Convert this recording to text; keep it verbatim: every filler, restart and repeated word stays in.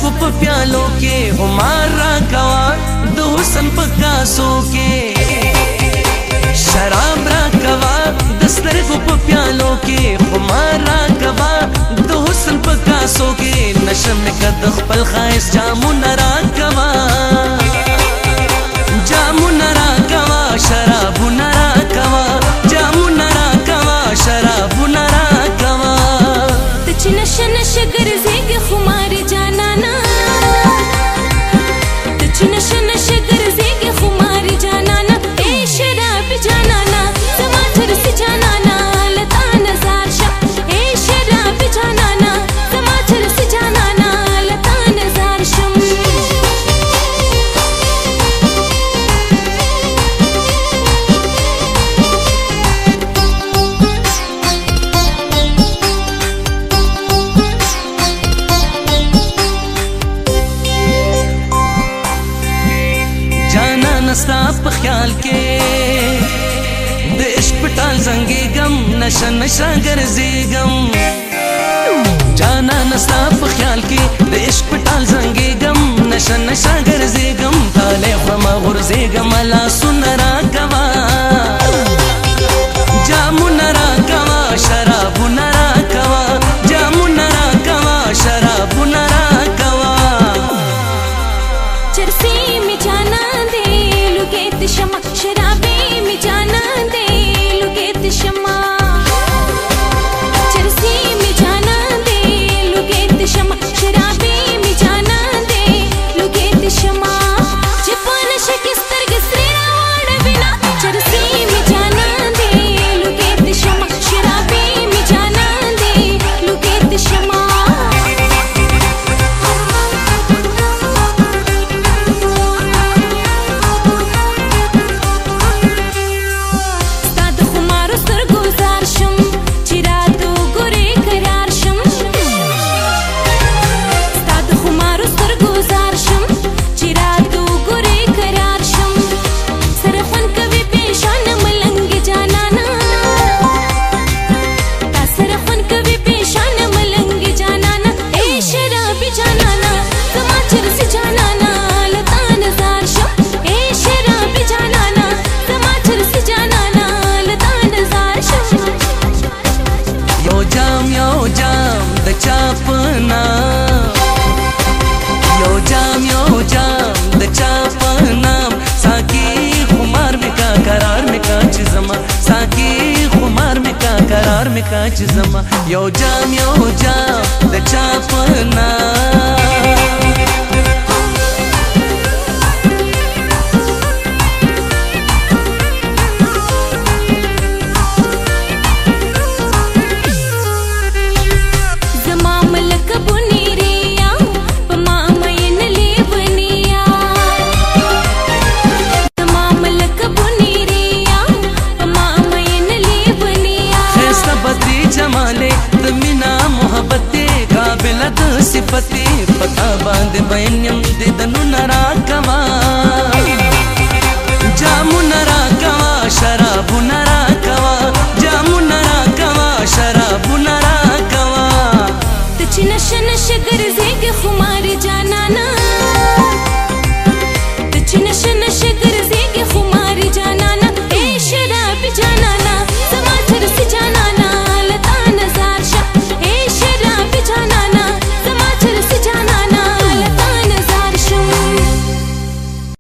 سترګو په پیالو کې خمار را کوا د حسن په کاسو کې شراب را کوا د سترګو په پیالو کې خمار را کوا د حسن په کاسو کې نشه مې که د خپل ښایست جامونه را کوا جامونه را کوا شرابونه را کوا جامونه را کوا شرابونه را کوا ته چې نشه نشه ګرځېږې خمارې جانانا ته چې نشه نشه ګرځېږې خمارې جانانا ای شرابي جانانا زما چرسي جانانا له تا نظر شه ای شرابي جانانا زما چرسي جانانا له تا نظر شم ستا په خیال کې د عشق پټال زنګېږم نشه نشه ګرځېږم جانان ستا په خیال کې د عشق پټال زنګېږم نشه نشه ګرځېږم تالی خورمه غورځېږم لاسونه را کوا جامونه را کوا شرابونه را کوا جامونه را کوا شرابونه را کوا چرسي می جانان دې لګېت شمع شرابي می جانان دې لګېت شمع چرسي می جانان دې لګېت شمع شرابي می جانان دې لګېت شمع چې په نشه کې سترګې سرې راواړوي نه چرسي می جانان دې لګېت شمع شرابي می جانان دې لګېت شمع قرار می کا چې زما یو جام یو جام د چا په نام زما ملک بنيريا په ما مين لیونیا زما ملک بنيريا په ما مين لیونیا خسته بدی جماله د مینا محبت قابل د صفته پتا باندې بینم د دنو نرا کما